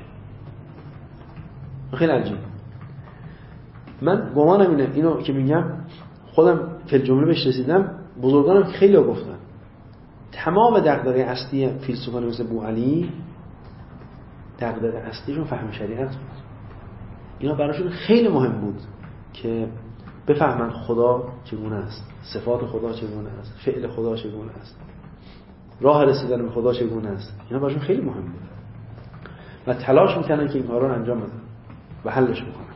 خیلی عجیب. من گمانم اینو که میگم خودم که جمله بهش رسیدم، بزرگانم خیلی ها گفتن تمام دغدغه اصلی فیلسوفان مثل بوعلی دغدغه اصلیشون فهم شریعت بود. اینا براشون خیلی مهم بود که بفهمن خدا چگونه است، صفات خدا چگونه است، فعل خدا چگونه است، راه رسیدن به خدا چگونه است. اینا براشون خیلی مهم بود و تلاش میکنن که این کارا رو انجام بدن و حلش بکنن.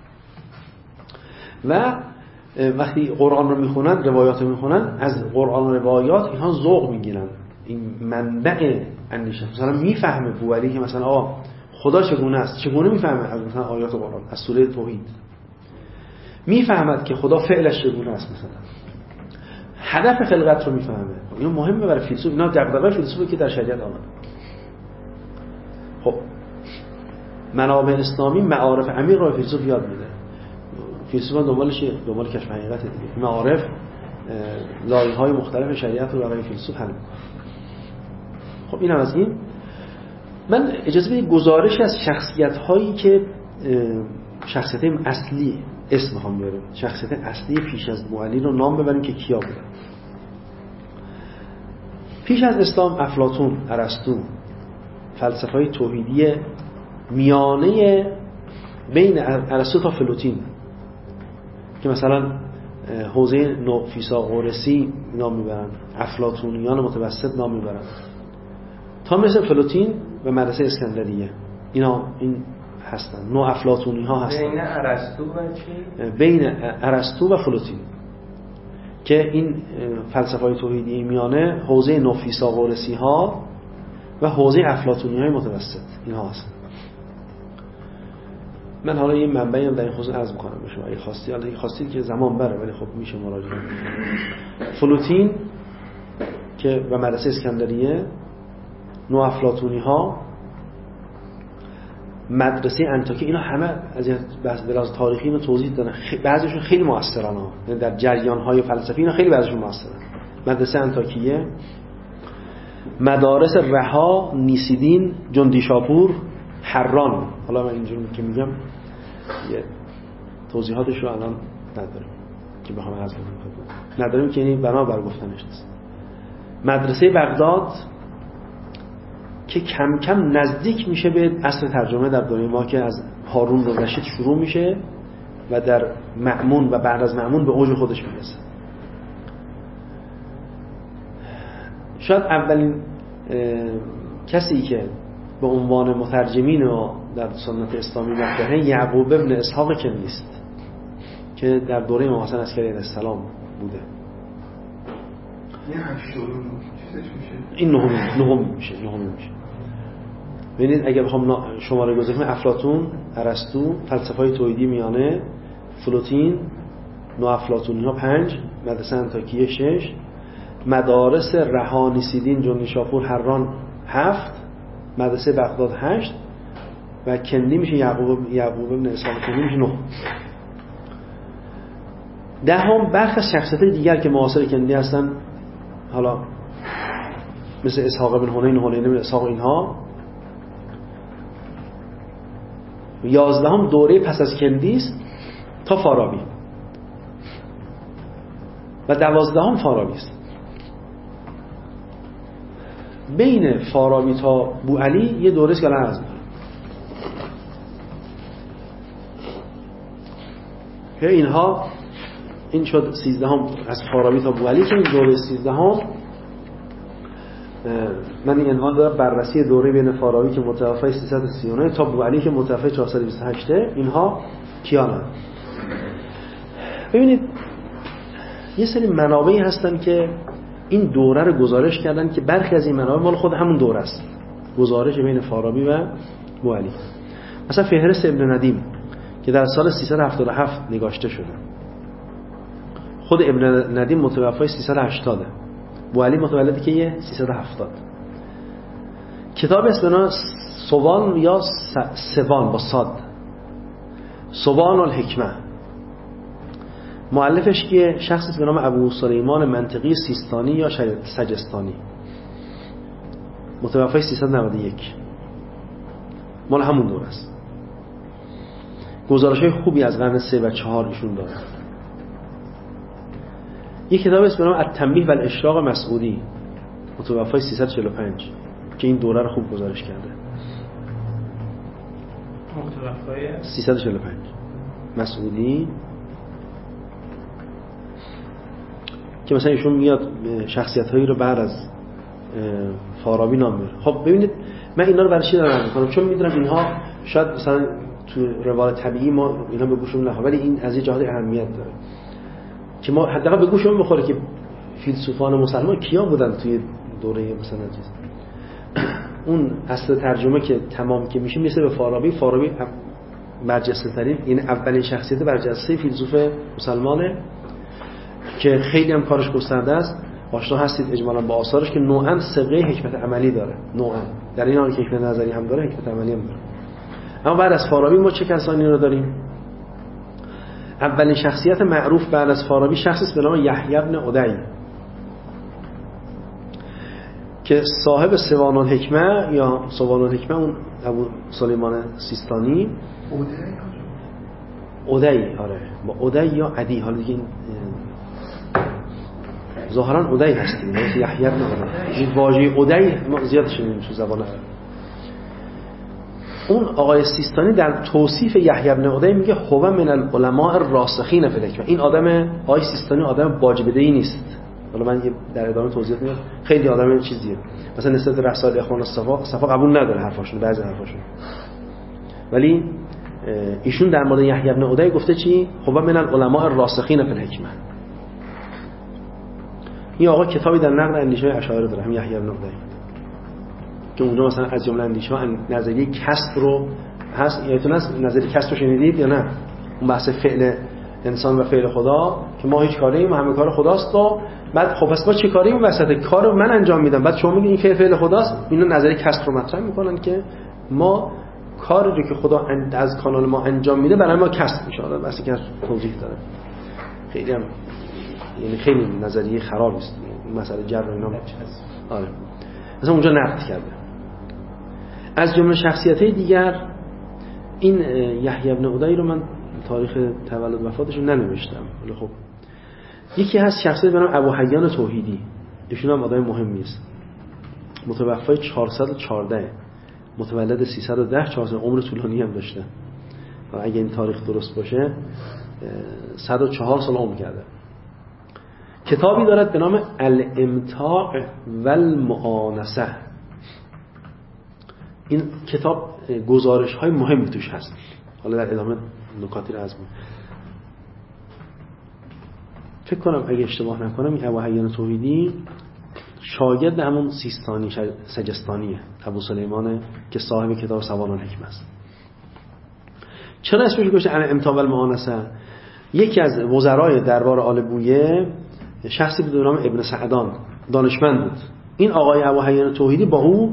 و وقتی قرآن رو میخونن، روایات رو میخونن، از قرآن و روایات اینها ذوق میگیرن. این منبع اندیشه. مثلا میفهمه بوعلی که مثلا خدا چگونه است، چگونه میفهمه از مثلا آیات قرآن، از سوره توحید میفهمد که خدا فعلش چگونه است، مثلا هدف خلقت رو میفهمه. این مهمه برای فیلسوف. اینا دغدغه فیلسوفی که در شریعت آمده. خب منابع اسلامی معارف عمیق رو فیلسوف یاد میده. فیلسوفان دنبال کشف حقیقت دیگه. معارف لایه‌های مختلف شریعت رو برای فیلسوف حل می‌کنه. خب اینم از این. من اجازه بدید گزارش از شخصیت‌هایی که شخصیت اصلی اسم می‌خوام بیارم. شخصیت اصلی پیش از بوعلی رو نام ببریم که کیا بودن. پیش از اسلام افلاطون، ارسطو، فلسفه‌های توحیدی میانه بین ارسطو تا فلوتین که مثلا حوزه فیثاغورسی نام میبرن، افلاطونیان متوسط نام میبرن، تا مثل فلوتین و مدرسه اسکندریه. این هستن نوع افلاطونی ها هستن. بین ارسطو و چی؟ بین ارسطو و فلوتین که این فلسفه‌های توحیدی میانه حوزه نوفیثاغورسی ها و حوزه افلاطونی های متوسط اینها هستن. من حالا یه منبعی هم در این خصوص عرض می‌کنم به شما اگه خواستید که زمان بره، ولی خب میشه مراجعه. فلوتین که و مدرسه اسکندریه، نوع افلاطونی ها، مدرسه انطاکیه، اینا همه از لحاظ تاریخی اینو توضیح دادن. بعضیشون خیلی موثرن یعنی در جریان‌های فلسفی اینا خیلی بعضیشون موثرن. مدرسه انطاکیه، مدارس رها، نیسیدین، جندیشاپور، حران. حالا من اینجوری که میگم یه توضیحاتش رو الان نداریم که بخوام عرض کنم، نداریم که یعنی بنابر گفتنش نیست. مدرسه بغداد که کم کم نزدیک میشه به اصل ترجمه در دوره ما که از هارون الرشید شروع میشه و در مأمون و بعد از مأمون به اوج خودش میرسه. شاید اولین کسی که به عنوان مترجمین ما در سنت اسلامی مطرحه یعقوب ابن اسحاق کندی است که در دوره امام حسن عسکری علیه السلام بوده. یه 8 چیزش میشه. این نهم میشه. ببینید اگه بخوام شماره گذاری کنم، افلاطون، ارسطو، فلسفه‌های توحیدی میانه، فلوتین، نوافلاطونی ها 5، مدرسه انطاکیه 6، مدارس رهانیسیدین جن نیشاپور حران 7، مدرسه بغداد 8 و کندی میشه یعقوب ابن اسحاق کندی میشه 9. دهم برخی از شخصیت‌های دیگر که معاصر کندی هستن، حالا مثل اسحاق بن حنین بن اسحاق اینها. 11 دوره پس از کندی است تا فارابی و 12 فارابی است. بین فارابی تا بوعلی یه دوره است که الان عرض می‌کنم که اینها این شد 13 از فارابی تا بوعلی که این دوره 13 من این عنوان دارم بررسی دوره بین فارابی که متوفی 339 تا بوعلی که متوفی 428. اینها کیانن؟ ببینید یه سری منابعی هستن که این دوره رو گزارش کردن که برخی از این منابع مال خود همون دوره است، گزارش بین فارابی و بوعلی. مثلا فهرست ابن ندیم که در سال 377 نگاشته شده، خود ابن ندیم متوفی 380، بوعلی متولد که 370. کتاب اسمش سوان یا سوان با صاد، سوان الحکمه، مؤلفش که شخصی به نام ابو سلیمان منطقی سیستانی یا سجستانی، متوفی 391، مال همون دور است. گزارش‌های خوبی از قرن 3 و 4 ایشون داره. یک کتاب اسم به نام التنبیه و الاشراق مسعودی، متوفی 345 که این دوره رو خوب گزارش کرده. متوفی 345 مسعودی که مثلا ایشون میاد شخصیت‌هایی رو بعد از فارابی نام میاره. خب ببینید من اینا رو برای چی دارم عرض می‌کنم؟ چون می‌دونم اینها شاید مثلا تو روال طبیعی ما اینا به گوشمون نخوره، ولی این از یه جهت اهمیت داره که ما حداقل به گوشمون بخوره که فیلسوفان مسلمان کیا بودن توی دوره مثلا چیز. اون اصل ترجمه که تمام که میشه به فارابی برجسته ترین، یعنی اولین شخصیت برجسته فیلسوف مسلمانه که خیلی هم کارش گسترده است. آشنا هستید اجمالاً با آثارش که نوعاً صبغه حکمت عملی داره، نوعاً در این حال که حکمت نظری هم داره، حکمت عملی هم داره. اما بعد از فارابی ما چه کسانی رو داریم؟ اولین شخصیت معروف بعد از فارابی شخصی به نام یحیی بن عدی که صاحب سوان الحکمه یا سوان الحکمه، اون ابو سلیمان سیستانی. عدی آره، با عدی یا عدی، حالا دیگه ظاهرا عدی هستیم، یحیی بن عدی. این واژه عدی ما زیاد شنیدیم تو زبان عرب. اون آقای سیستانی در توصیف یحیی بن عدی میگه هو من العلماء الراسخین فی الحکمه. این آدم آقای سیستانی آدم واجبده‌ای نیست. حالا من در ادامه توضیح میدم. خیلی آدم چیزیه، مثلا نسبت رسائل اخوان الصفا قبول نداره حرفاشون، بعضی حرفاشون، ولی ایشون در مورد یحیی بن عدی گفته چی؟ هو من العلماء الراسخین فی الحکمه. این آقا کتابی در نقد اندیشه اشاعره داره، هم یحیی بن عدی، که اونجا مثلا از جمله اندیشه ها نظریه کسب رو هست. یادتون هست نظریه کسب رو شنیدید یا نه؟ اون بحث فعل انسان و فعل خدا که ما هیچ کاریم و همه کار خداست. و بعد خب پس ما چه کاریم؟ وسط کارو من انجام میدم، بعد شما میگید این فعل خداست. اینا نظریه کسب رو مطرح میکنن که ما کاری رو که خدا از کانال ما انجام میده برای ما کسب میشه. حالا بحثی که توضیح داره، خیلی هم یعنی خیلی نظریه خرابی است مسئله جر و اینا. آره مثلا اونجا نقد کرده. از جمله شخصیت‌های دیگر این یحیی بن عدی رو من تاریخ تولد وفاتش رو ننوشتم، ولی خب یکی هست شخصیت به نام ابو حیان توحیدی. ایشون هم آدم مهمی است، متوفی 414، متولد 310، 400 عمر طولانی هم داشته و اگه این تاریخ درست باشه 104 سال عمر کرده. کتابی دارد به نام الامتاع و المؤانسه. این کتاب گزارش های مهمی توش هست. حالا در ادامه نکاتی رو فکر کنم اگه اشتباه نکنم این ابوحیان توحیدی شاگرد همون سیستانی سجستانیه، ابو سلیمان که صاحب کتاب سوانح الحکمه است. چرا اسمش گذاشته الامتاع و المؤانسه؟ یکی از وزرای دربار آل بویه شخصی به نام ابن سعدان دانشمند بود. این آقای ابوحیان توحیدی با او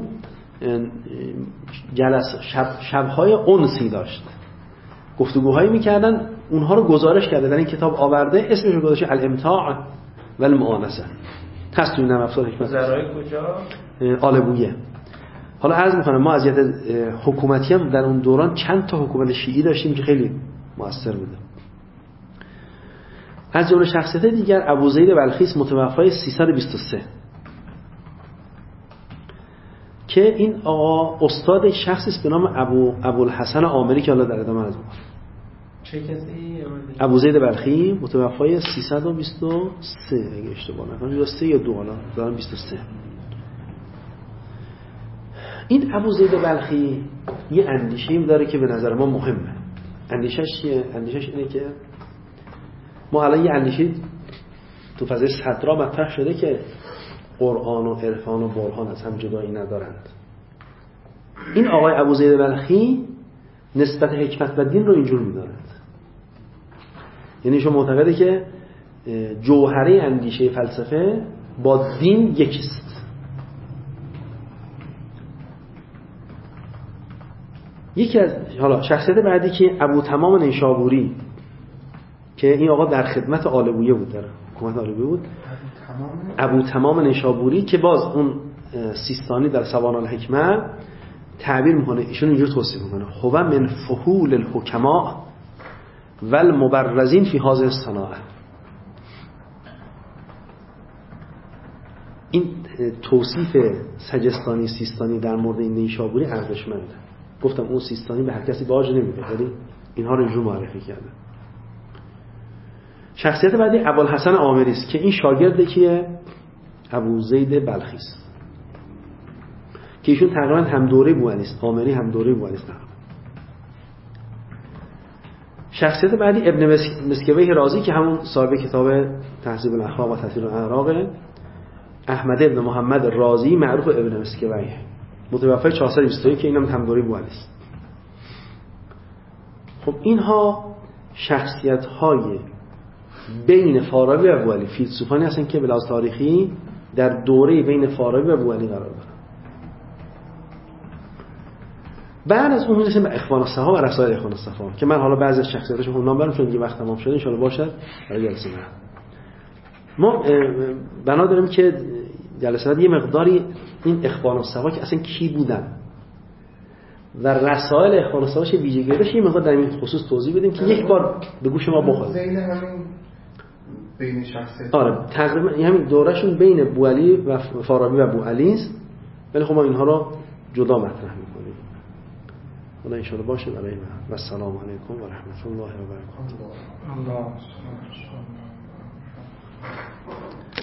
شب‌های انسی داشت، گفتگوهایی می‌کردن، اونها رو گزارش کرده در این کتاب آورده، اسمش رو گذاشته الامتاع و المؤانسه. هست توی نرم افزار حکمت. وزرای کجا؟ آل بویه. حالا عرض می‌کنم ما از حکومتی هم در اون دوران چند تا حکومت شیعی داشتیم که خیلی مؤثر بوده. از جمله شخصیت دیگر ابوزید بلخی متوفای 323 که این آقا استاد شخصی است به نام ابوالحسن عامری که حالا در ادامه از چه کسی؟ ابوزید بلخی متوفای 323 اگه اشتباه نکنم، یا 3 یا 2 حالا دارم 23. این ابوزید بلخی یه اندیشه‌ای داره که به نظر ما مهمه. اندیشش چیه؟ اندیشش اینه که ما الان یه اندیشه تو فضای صدرا مطرح شده که قرآن و عرفان و برهان از هم جدایی ندارند. این آقای ابوزید بلخی نسبت حکمت و دین رو اینجور می‌داند. یعنی شما معتقده که جوهره اندیشه فلسفه با دین یکیست. یکی از حالا شخصیت بعدی که ابو تمام نیشابوری که این آقا در خدمت آل بویه بود، در حکومت آل بویه بود. ابو تمام نیشابوری که باز اون سیستانی در سوانح الحکمه تعبیر میکنه، ایشون اینجور توصیف میکنه: هو من فحول الحکماء و المبرزین فی هذه الصناعه. این توصیف سجستانی سیستانی در مورد این نیشابوری ارزشمنده. گفتم اون سیستانی به هر کسی باج نمیده، ولی اینها رو اینجور معرفی کرده. شخصیت بعدی ابوالحسن عامری است که این شاگرده که ابوزید بلخی است که ایشون تقریبا هم دوره بوعلی است، عامری هم دوره بوعلی است. شخصیت بعدی ابن مسکویه رازی که همون صاحب کتاب تهذیب الاخلاق و تطهیر الاعراق، احمد ابن محمد رازی معروف ابن مسکویه، متوفی 421 که اینم هم دوره بوعلی است. خب اینها شخصیت‌های بین فارابی و ابوعلی، فیلسوفانی هستن که به لحاظ تاریخی در دوره بین فارابی و ابوعلی قرار دارن. بعد از اون میرسیم به اخوان الصفا و رسائل اخوان الصفا که من حالا بعضی از شخصیتاشون نام برم چون دیگه وقت تمام شده، ان شاء الله باشد برای جلسه بعد. ما بنا داریم که جلسه بعد یه مقداری این اخوان الصفا که اصلا کی بودن و رسائل اخوان الصفا چه ویژگی داشت یه مقدار در این خصوص توضیح بدیم که یک بار به گوش ما بخوره. زین همین بین شخصیت آره تقریبا همین دورهشون بین ابوعلی و فارابی و ابوعلی است، ولی خب ما اینها رو جدا مطرح می‌کنیم. خدا ان شاء الله باشه برای من. و السلام علیکم و رحمت الله و برکاته.